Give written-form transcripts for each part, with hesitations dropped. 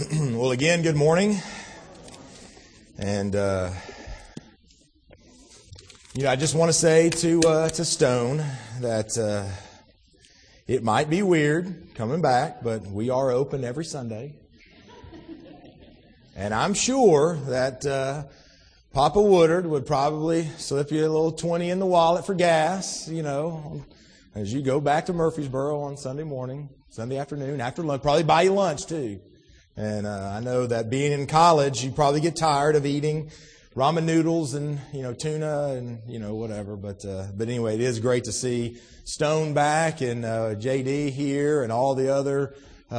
Well, again, good morning. And, I just want to say to Stone that it might be weird coming back, but we are open every Sunday. And I'm sure that Papa Woodard would probably slip you a little 20 in the wallet for gas, as you go back to Murfreesboro on Sunday morning, Sunday afternoon, after lunch, probably buy you lunch too. And I know that being in college, you probably get tired of eating ramen noodles and, tuna and, whatever. But anyway, it is great to see Stone back and JD here and all the other,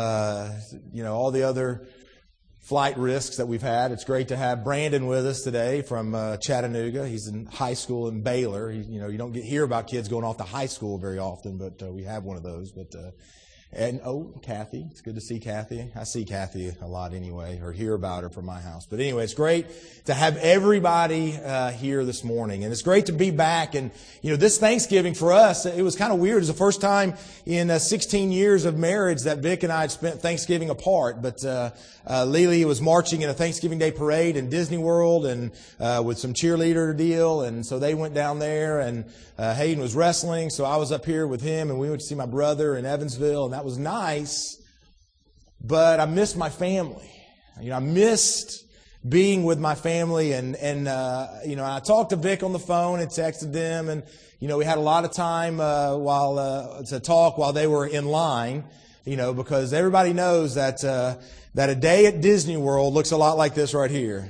flight risks that we've had. It's great to have Brandon with us today from Chattanooga. He's in high school in Baylor. You don't hear about kids going off to high school very often, but we have one of those. And Kathy. It's good to see Kathy. I see Kathy a lot anyway, or hear about her from my house. But anyway, it's great to have everybody here this morning. And it's great to be back. And, this Thanksgiving for us, it was kind of weird. It was the first time in 16 years of marriage that Vic and I had spent Thanksgiving apart. But Lily was marching in a Thanksgiving Day parade in Disney World and with some cheerleader deal. And so they went down there, and Hayden was wrestling. So I was up here with him, and we went to see my brother in Evansville. And that was nice, but I missed my family. I missed being with my family, and I talked to Vic on the phone and texted them, and we had a lot of time to talk while they were in line, because everybody knows that a day at Disney World looks a lot like this right here.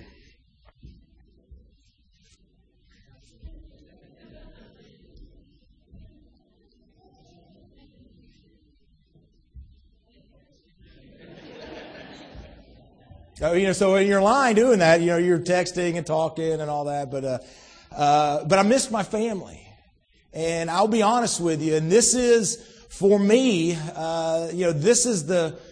So in your line doing that, you're texting and talking and all that, but I missed my family. And I'll be honest with you, and this is, for me, this is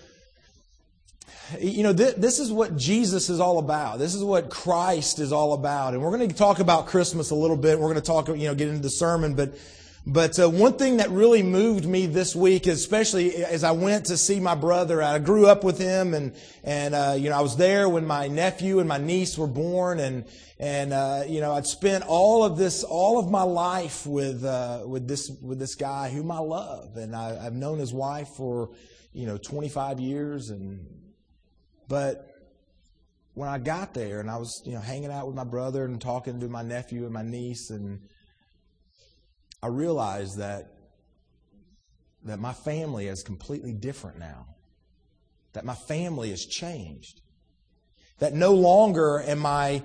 this is what Jesus is all about. This is what Christ is all about. And we're going to talk about Christmas a little bit. We're going to talk, get into the sermon, but one thing that really moved me this week, especially as I went to see my brother, I grew up with him, and I was there when my nephew and my niece were born, and I'd spent all of my life with this guy whom I love, and I've known his wife for 25 years, but when I got there and I was hanging out with my brother and talking to my nephew and my niece, and I realized that my family is completely different now. That my family has changed. That no longer am I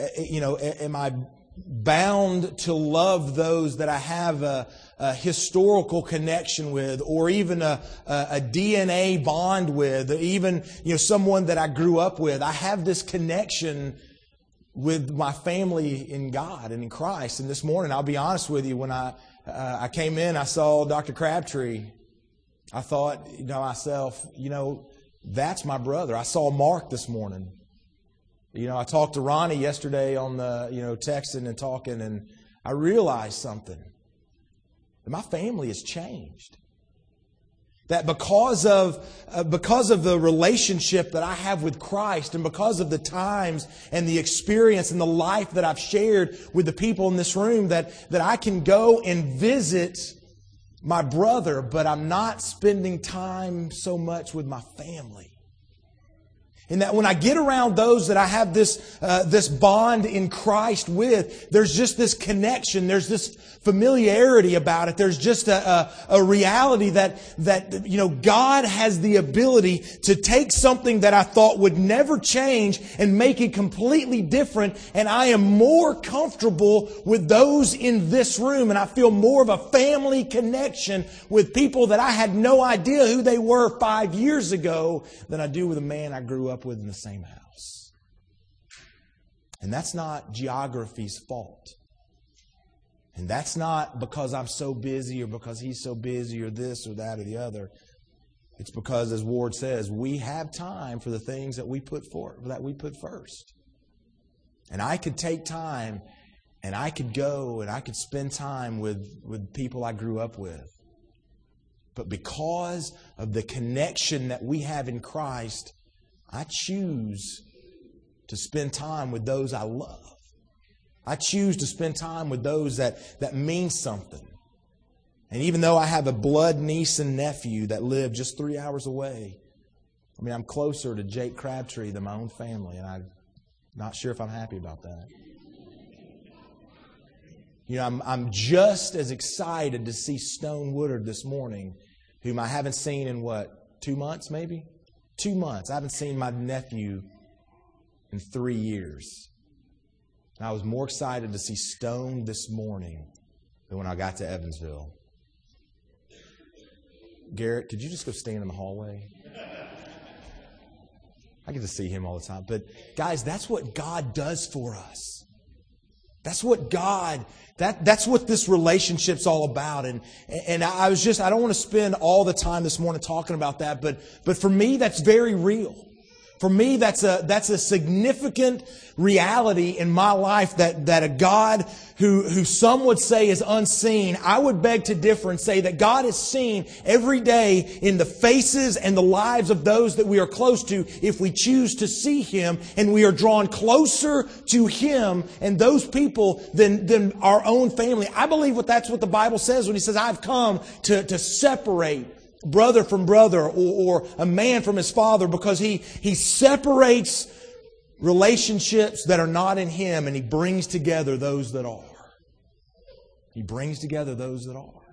bound to love those that I have a historical connection with, or even a DNA bond with, even someone that I grew up with. I have this connection with my family in God and in Christ. And this morning, I'll be honest with you, when I came in, I saw Dr. Crabtree. I thought to myself, that's my brother. I saw Mark this morning. I talked to Ronnie yesterday on the, texting and talking, and I realized something. That my family has changed. That because of the relationship that I have with Christ, and because of the times and the experience and the life that I've shared with the people in this room, that I can go and visit my brother, but I'm not spending time so much with my family. And that when I get around those that I have this bond in Christ with, there's just this connection. There's this familiarity about it. There's just a reality that God has the ability to take something that I thought would never change and make it completely different. And I am more comfortable with those in this room, and I feel more of a family connection with people that I had no idea who they were 5 years ago than I do with a man I grew up with in the same house. And that's not geography's fault. And that's not because I'm so busy or because he's so busy or this or that or the other. It's because, as Ward says, we have time for the things that we put first. And I could take time and I could go and I could spend time with people I grew up with. But because of the connection that we have in Christ, I choose to spend time with those I love. I choose to spend time with those that mean something. And even though I have a blood niece and nephew that live just 3 hours away, I mean, I'm closer to Jake Crabtree than my own family, and I'm not sure if I'm happy about that. You know, I'm just as excited to see Stone Woodard this morning, whom I haven't seen in 2 months maybe? 2 months. I haven't seen my nephew in 3 years. And I was more excited to see Stone this morning than when I got to Evansville. Garrett, could you just go stand in the hallway? I get to see him all the time. But guys, that's what God does for us. That's what that's what this relationship's all about. And I don't want to spend all the time this morning talking about that, but for me, that's very real. For me, that's a significant reality in my life that a God who some would say is unseen, I would beg to differ and say that God is seen every day in the faces and the lives of those that we are close to if we choose to see Him, and we are drawn closer to Him and those people than our own family. I believe that's what the Bible says when He says, I've come to separate brother from brother or a man from his father, because he separates relationships that are not in Him, and He brings together those that are. He brings together those that are.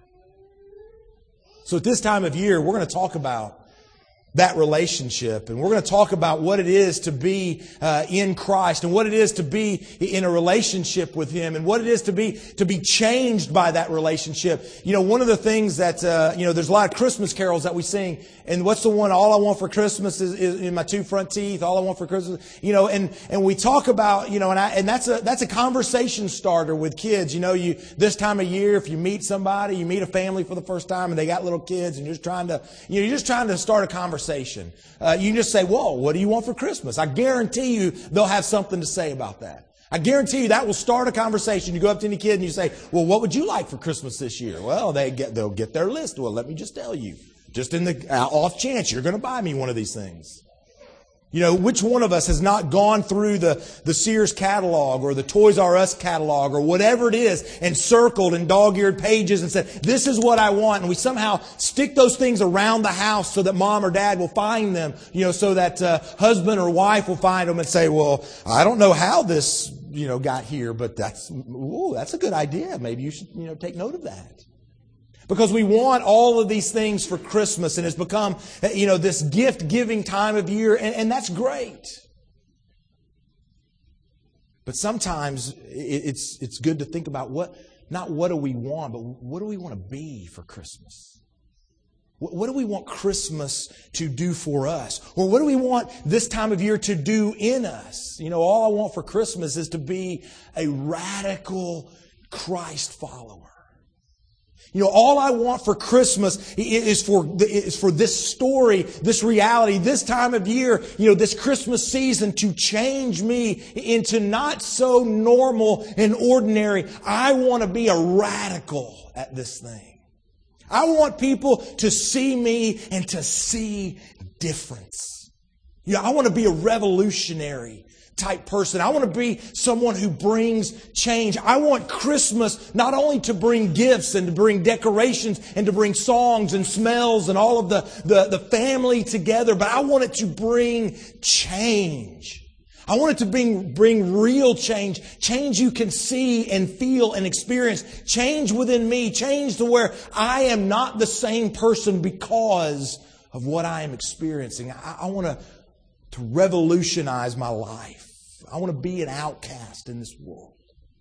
So at this time of year, we're going to talk about that relationship, and we're going to talk about what it is to be in Christ, and what it is to be in a relationship with Him, and what it is to be changed by that relationship. You know, one of the things that there's a lot of Christmas carols that we sing, and what's the one? All I want for Christmas is in my 2 front teeth. All I want for Christmas, and we talk about, and that's a conversation starter with kids. This time of year, if you meet somebody, you meet a family for the first time, and they got little kids, and you're just trying to start a conversation. You can just say, "Whoa, what do you want for Christmas?" I guarantee you they'll have something to say about that. I guarantee you that will start a conversation. You go up to any kid and you say, "Well, what would you like for Christmas this year?" Well, they'll get their list. Well, let me just tell you, just in the off chance you're going to buy me one of these things. Which one of us has not gone through the Sears catalog or the Toys R Us catalog or whatever it is and circled in dog-eared pages and said, "This is what I want." And we somehow stick those things around the house so that mom or dad will find them, so that husband or wife will find them and say, "Well, I don't know how this, got here, but that's a good idea. Maybe you should, take note of that." Because we want all of these things for Christmas, and it's become, this gift-giving time of year, and that's great. But sometimes it's good to think about not what do we want, but what do we want to be for Christmas? What do we want Christmas to do for us? Or what do we want this time of year to do in us? All I want for Christmas is to be a radical Christ follower. All I want for Christmas is for this story, this reality, this time of year, this Christmas season to change me into not so normal and ordinary. I want to be a radical at this thing. I want people to see me and to see difference. I want to be a revolutionary type person. I want to be someone who brings change. I want Christmas not only to bring gifts and to bring decorations and to bring songs and smells and all of the family together, but I want it to bring change. I want it to bring real change. Change you can see and feel and experience. Change within me. Change to where I am not the same person because of what I am experiencing. I want to revolutionize my life. I want to be an outcast in this world.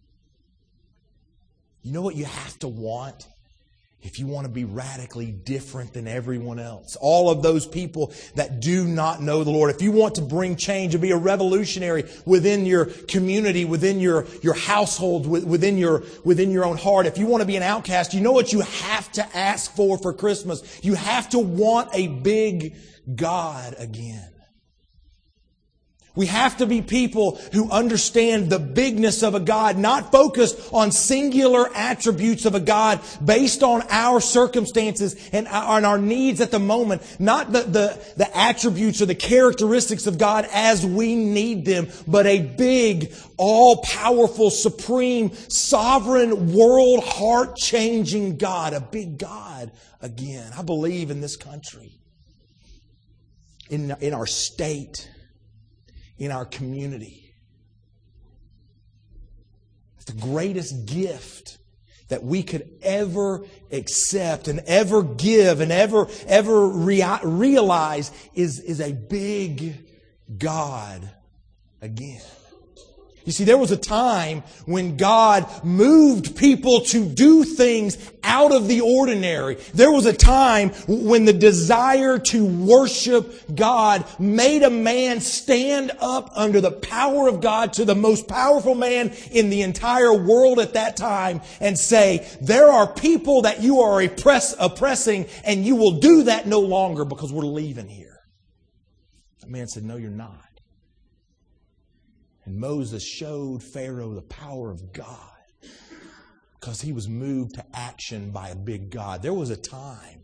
You know what you have to want if you want to be radically different than everyone else? All of those people that do not know the Lord. If you want to bring change and be a revolutionary within your community, within your household, within your own heart. If you want to be an outcast, you know what you have to ask for Christmas? You have to want a big God again. We have to be people who understand the bigness of a God, not focused on singular attributes of a God based on our circumstances and on our needs at the moment, not the attributes or the characteristics of God as we need them, but a big, all-powerful, supreme, sovereign, world, heart-changing God, a big God again. I believe in this country, in our state, in our community. The greatest gift that we could ever accept and ever give and ever realize is a big God again. You see, there was a time when God moved people to do things out of the ordinary. There was a time when the desire to worship God made a man stand up under the power of God to the most powerful man in the entire world at that time and say, there are people that you are oppressing, and you will do that no longer because we're leaving here. That man said, no, you're not. And Moses showed Pharaoh the power of God because he was moved to action by a big God. There was a time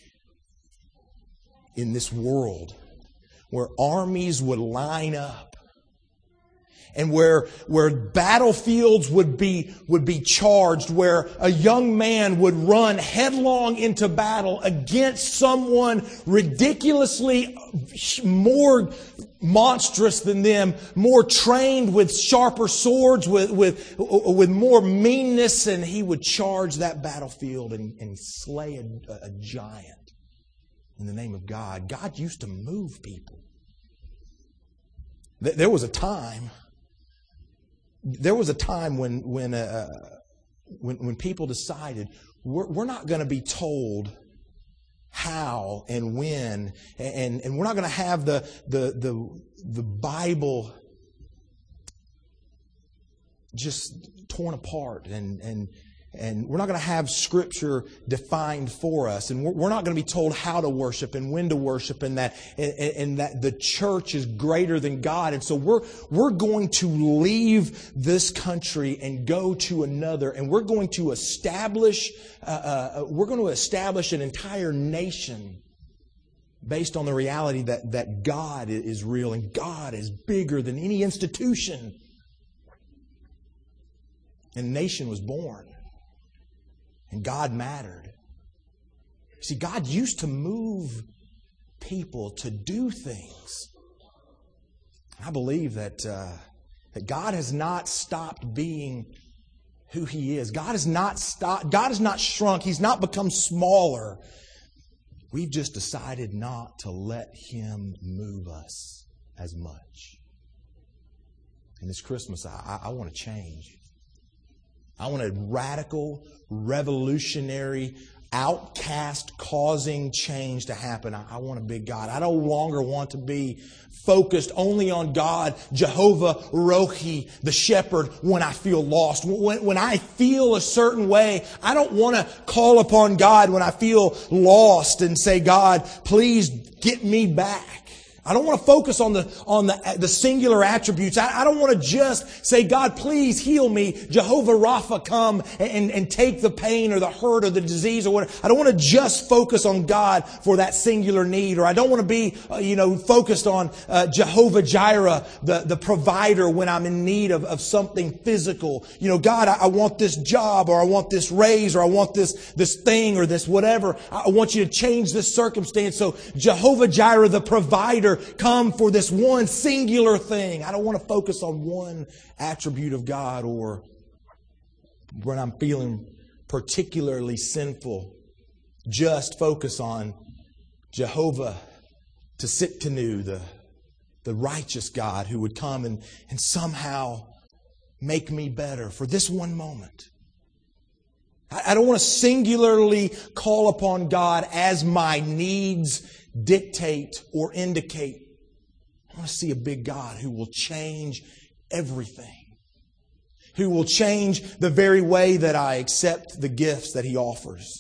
in this world where armies would line up and where battlefields would be charged, where a young man would run headlong into battle against someone ridiculously more monstrous than them, more trained with sharper swords, with more meanness, and he would charge that battlefield and slay a giant in the name of God. God used to move people. There was a time when people decided we're not going to be told how and when, and we're not going to have the Bible just torn apart, and we're not going to have Scripture defined for us, and we're not going to be told how to worship and when to worship, and that the church is greater than God, and so we're going to leave this country and go to another, and we're going to establish an entire nation based on the reality that God is real and God is bigger than any institution. And a nation was born. And God mattered. See, God used to move people to do things. I believe that God has not stopped being who He is. God has not shrunk. He's not become smaller. We've just decided not to let Him move us as much. And this Christmas, I want to change. I want a radical, revolutionary, outcast-causing change to happen. I want a big God. I no longer want to be focused only on God, Jehovah Rohi, the shepherd, when I feel lost. When I feel a certain way, I don't want to call upon God when I feel lost and say, God, please get me back. I don't want to focus on the singular attributes. I don't want to just say, God, please heal me. Jehovah Rapha, come and take the pain or the hurt or the disease or whatever. I don't want to just focus on God for that singular need. Or I don't want to be, focused on Jehovah Jireh, the provider when I'm in need of something physical. God, I want this job, or I want this raise, or I want this thing or this whatever. I want you to change this circumstance. So Jehovah Jireh, the provider, come for this one singular thing. I don't want to focus on one attribute of God, or when I'm feeling particularly sinful, just focus on Jehovah Tsidkenu, the righteous God who would come and somehow make me better for this one moment. I don't want to singularly call upon God as my needs dictate or indicate. I want to see a big God who will change everything. Who will change the very way that I accept the gifts that He offers.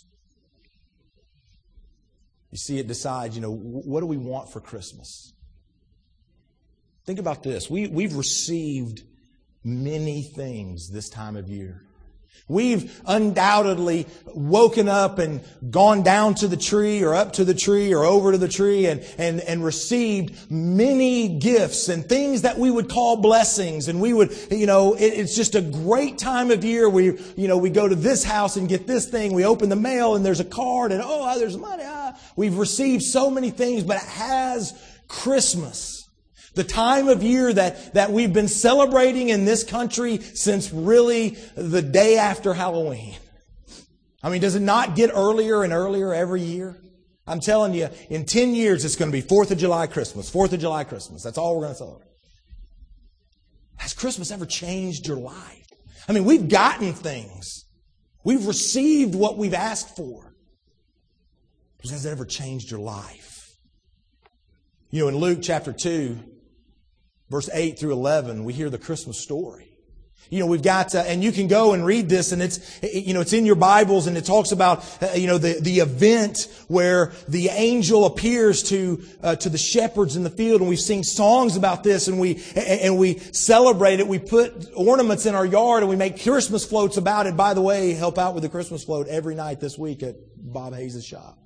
You see, it decides, what do we want for Christmas? Think about this. We've received many things this time of year. We've undoubtedly woken up and gone down to the tree or up to the tree or over to the tree and received many gifts and things that we would call blessings. And we would, it's just a great time of year. We go to this house and get this thing. We open the mail and there's a card and there's money. We've received so many things, but it has Christmas. The time of year that we've been celebrating in this country since really the day after Halloween. I mean, does it not get earlier and earlier every year? I'm telling you, in 10 years it's going to be 4th of July Christmas. 4th of July Christmas. That's all we're going to celebrate. Has Christmas ever changed your life? I mean, we've gotten things. We've received what we've asked for. But has it ever changed your life? In Luke chapter 2, verse 8 through 11, we hear the Christmas story. We've got, and you can go and read this, and it's in your Bibles, and it talks about, the event where the angel appears to the shepherds in the field, and we've seen songs about this, and we celebrate it. We put ornaments in our yard, and we make Christmas floats about it. By the way, help out with the Christmas float every night this week at Bob Hayes' shop.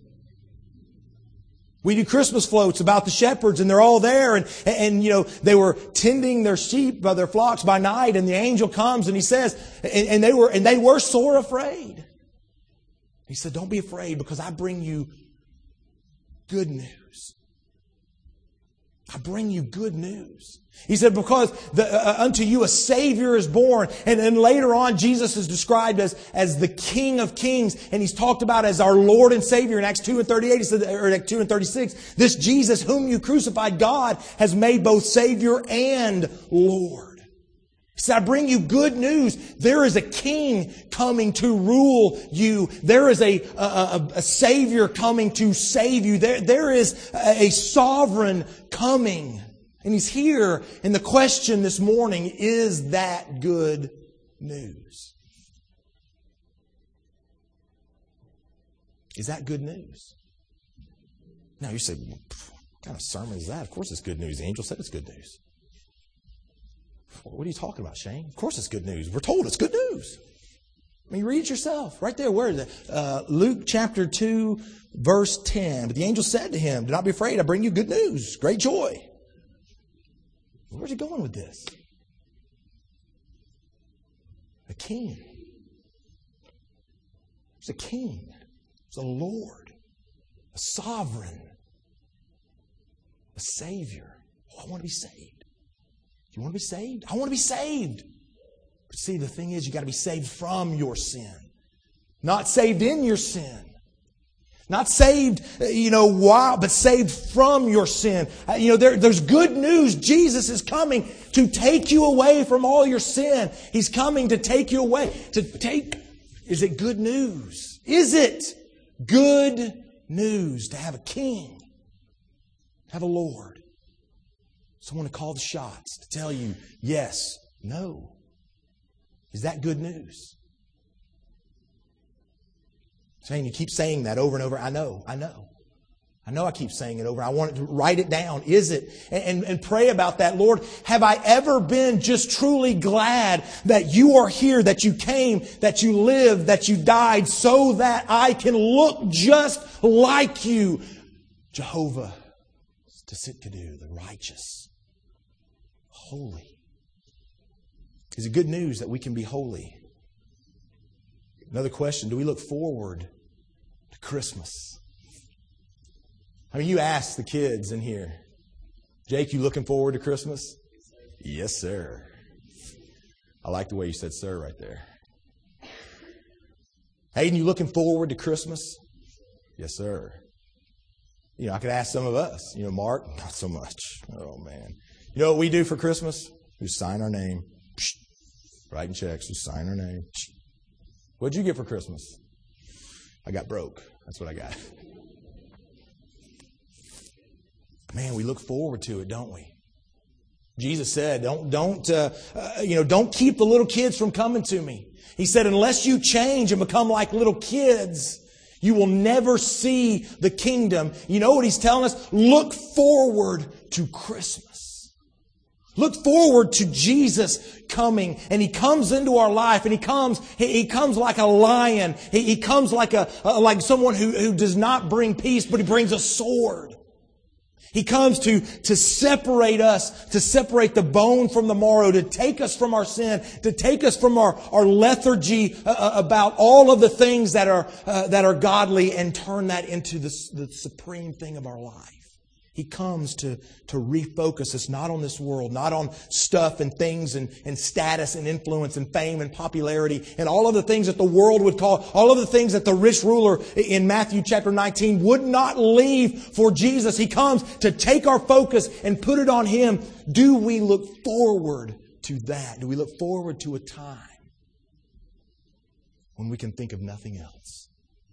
We do Christmas floats about the shepherds, and they're all there, and they were tending their sheep, their flocks by night, and the angel comes and he says, and they were sore afraid. He said, "Don't be afraid, because I bring you good news. I bring you good news." He said, because unto you a Savior is born. And then later on, Jesus is described as the King of Kings. And He's talked about as our Lord and Savior in Acts 2 and 38. He said, or Acts 2 and 36, this Jesus whom you crucified, God has made both Savior and Lord. He said, I bring you good news. There is a King coming to rule you. There is a Savior coming to save you. There is a sovereign coming. And He's here. And the question this morning, is that good news? Is that good news? Now you say, what kind of sermon is that? Of course it's good news. The angel said it's good news. What are you talking about, Shane? Of course it's good news. We're told it's good news. I mean, read it yourself. Right there. Where is it? Luke chapter 2, verse 10. But the angel said to him, do not be afraid. I bring you good news. Great joy. Where's he going with this? A king. There's a king. There's a Lord. A sovereign. A Savior. Oh, I want to be saved. You want to be saved? I want to be saved. But see, the thing is, you got to be saved from your sin. Not saved in your sin. Not saved, but saved from your sin. There's good news. Jesus is coming to take you away from all your sin. He's coming to take you away. Is it good news? Is it good news to have a king? To have a Lord? Someone to call the shots, to tell you yes, no. Is that good news? Saying you keep saying that over and over. I know I keep saying it over. I want to write it down. Is it? And pray about that. Lord, have I ever been just truly glad that you are here, that you came, that you lived, that you died so that I can look just like you? Jehovah Tsidkenu, the righteous, holy. Is it good news that we can be holy? Another question, do we look forward to Christmas? I mean, you ask the kids in here, Jake, you looking forward to Christmas? Yes, sir. I like the way you said sir right there. Hayden, you looking forward to Christmas? Yes, sir. I could ask some of us. Mark, not so much. Oh, man. You know what we do for Christmas? We sign our name. Writing checks. We sign our name. What'd you get for Christmas? I got broke. That's what I got. Man, we look forward to it, don't we? Jesus said, don't keep the little kids from coming to me. He said, unless you change and become like little kids, you will never see the kingdom. You know what He's telling us? Look forward to Christmas. Look forward to Jesus coming, and He comes into our life, and He comes like a lion. He comes like someone who does not bring peace, but He brings a sword. He comes to separate us, to separate the bone from the marrow, to take us from our sin, to take us from our lethargy about all of the things that are godly, and turn that into the supreme thing of our life. He comes to refocus us not on this world, not on stuff and things and status and influence and fame and popularity and all of the things that the world would call, all of the things that the rich ruler in Matthew chapter 19 would not leave for Jesus. He comes to take our focus and put it on Him. Do we look forward to that? Do we look forward to a time when we can think of nothing else?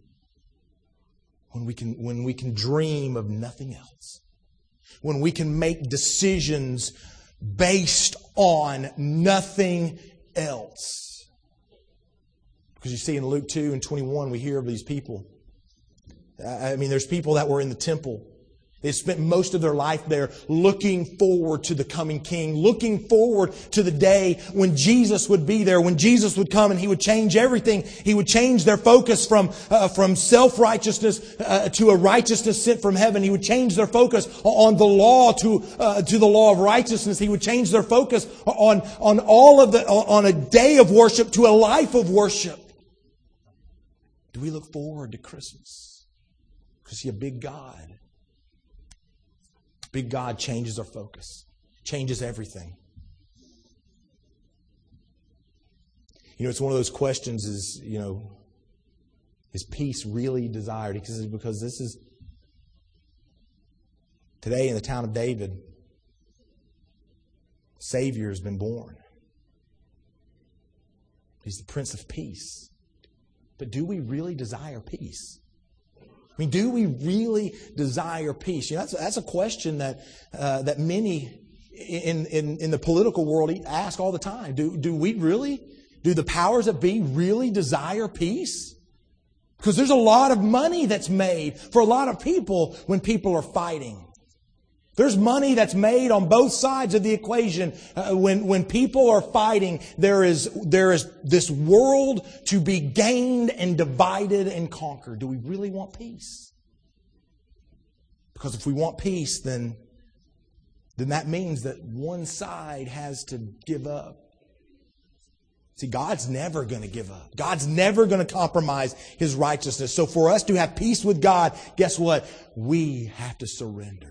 When we can dream of nothing else? When we can make decisions based on nothing else. Because you see in Luke 2 and 21, we hear of these people. There's people that were in the temple. They spent most of their life there looking forward to the coming King, looking forward to the day when Jesus would be there, when Jesus would come and He would change everything. He would change their focus from self-righteousness to a righteousness sent from heaven. He would change their focus on the law to the law of righteousness. He would change their focus on a day of worship to a life of worship. Do we look forward to Christmas? Because see, a big God. Big God changes our focus, changes everything. It's one of those questions is peace really desired? Because this is, today in the town of David, Savior has been born. He's the Prince of Peace. But do we really desire peace? Do we really desire peace? That's a question that many in the political world ask all the time. Do we really? Do the powers that be really desire peace? Because there's a lot of money that's made for a lot of people when people are fighting. There's money that's made on both sides of the equation. When people are fighting, there is this world to be gained and divided and conquered. Do we really want peace? Because if we want peace, then that means that one side has to give up. See, God's never going to give up. God's never going to compromise His righteousness. So for us to have peace with God, guess what? We have to surrender.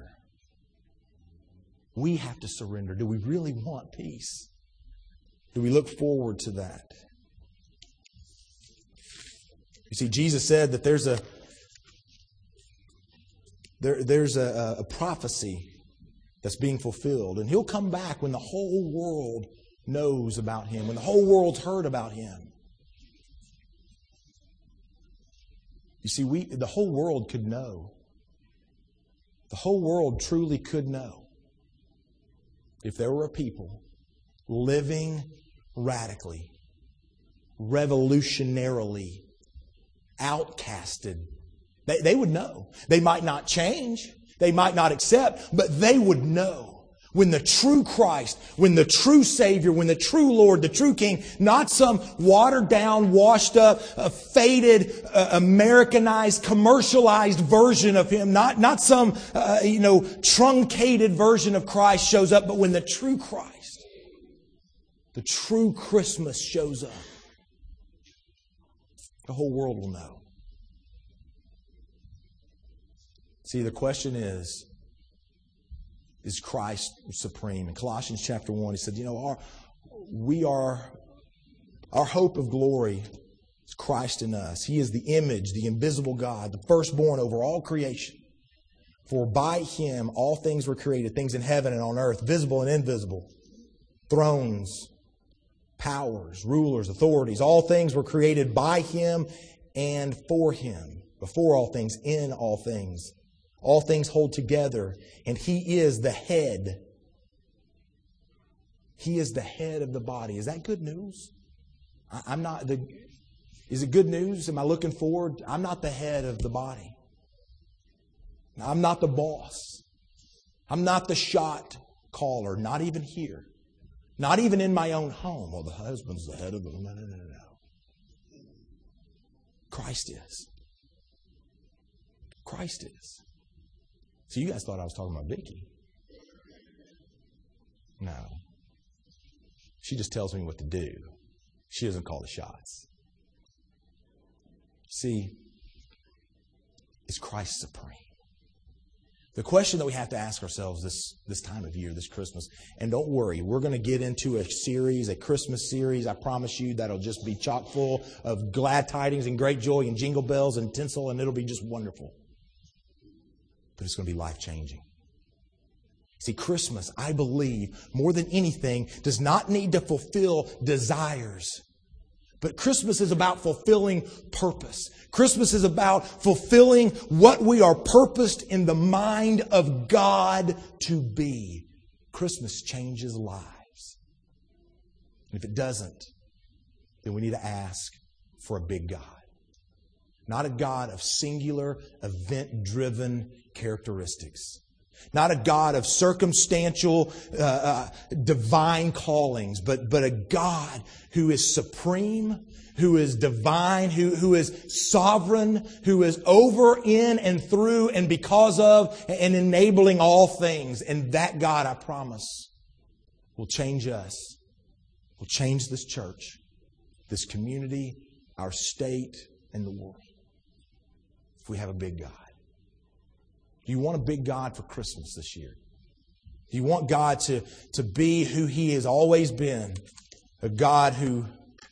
We have to surrender. Do we really want peace? Do we look forward to that? You see, Jesus said that there's a prophecy that's being fulfilled. And He'll come back when the whole world knows about Him, when the whole world's heard about Him. You see, the whole world could know. The whole world truly could know. If there were a people living radically, revolutionarily, outcasted, they would know. They might not change. They might not accept, but they would know. When the true Christ, when the true Savior, when the true Lord, the true King, not some watered down, washed up, faded, Americanized, commercialized version of Him, not some, truncated version of Christ shows up, but when the true Christ, the true Christmas shows up, the whole world will know. See, the question is Christ supreme? In Colossians chapter 1, he said, our hope of glory is Christ in us. He is the image, the invisible God, the firstborn over all creation. For by Him all things were created, things in heaven and on earth, visible and invisible, thrones, powers, rulers, authorities. All things were created by Him and for Him. Before all things, in all things. All things hold together, and He is the head. He is the head of the body. Is that good news? Is it good news? Am I looking forward? I'm not the head of the body. I'm not the boss. I'm not the shot caller, not even here. Not even in my own home. Well, the husband's the head of the... No. Christ is. Christ is. So you guys thought I was talking about Vicky. No. She just tells me what to do. She doesn't call the shots. See, is Christ supreme? The question that we have to ask ourselves this time of year, this Christmas, and don't worry, we're going to get into a series, a Christmas series. I promise you that'll just be chock full of glad tidings and great joy and jingle bells and tinsel, and it'll be just wonderful. But it's going to be life-changing. See, Christmas, I believe, more than anything, does not need to fulfill desires. But Christmas is about fulfilling purpose. Christmas is about fulfilling what we are purposed in the mind of God to be. Christmas changes lives. And if it doesn't, then we need to ask for a big God. Not a God of singular, event-driven characteristics. Not a God of circumstantial, divine callings, but a God who is supreme, who is divine, who is sovereign, who is over, in, and through, and because of, and enabling all things. And that God, I promise, will change us, will change this church, this community, our state, and the world. If we have a big God. Do you want a big God for Christmas this year? Do you want God to be who He has always been? A God who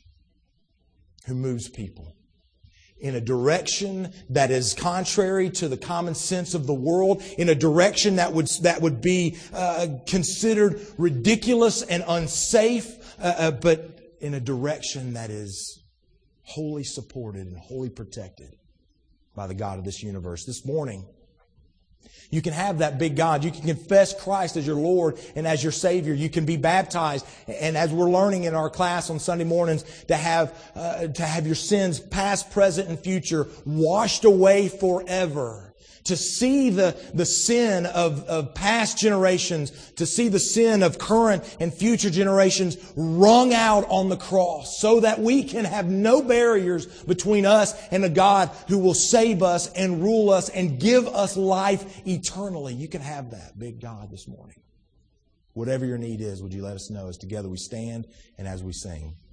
moves people in a direction that is contrary to the common sense of the world, in a direction that would be considered ridiculous and unsafe, but in a direction that is wholly supported and wholly protected by the God of this universe. This morning, you can have that big God. You can confess Christ as your Lord and as your Savior. You can be baptized. And as we're learning in our class on Sunday mornings, to have your sins, past, present, and future, washed away forever. To see the sin of past generations, to see the sin of current and future generations wrung out on the cross, so that we can have no barriers between us and a God who will save us and rule us and give us life eternally. You can have that big God this morning. Whatever your need is, would you let us know as together we stand and as we sing.